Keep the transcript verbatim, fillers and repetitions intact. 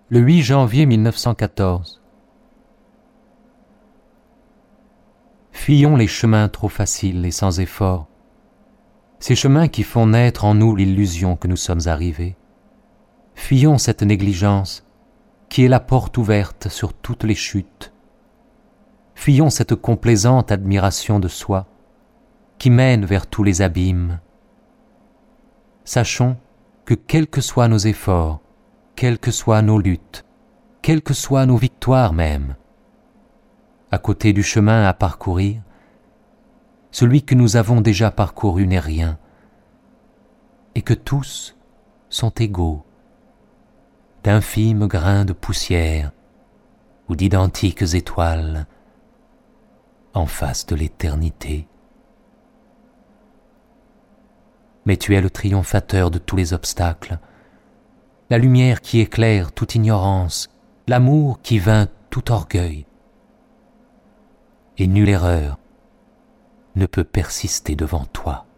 Le huit janvier mille neuf cent quatorze. Fuyons les chemins trop faciles et sans effort, ces chemins qui font naître en nous l'illusion que nous sommes arrivés. Fuyons cette négligence qui est la porte ouverte sur toutes les chutes. Fuyons cette complaisante admiration de soi qui mène vers tous les abîmes. Sachons que quels que soient nos efforts, quelles que soient nos luttes, quelles que soient nos victoires même, à côté du chemin à parcourir, celui que nous avons déjà parcouru n'est rien, et que tous sont égaux, d'infimes grains de poussière ou d'identiques étoiles en face de l'éternité. Mais tu es le triomphateur de tous les obstacles, la lumière qui éclaire toute ignorance, l'amour qui vainc tout orgueil. Et nulle erreur ne peut persister devant toi.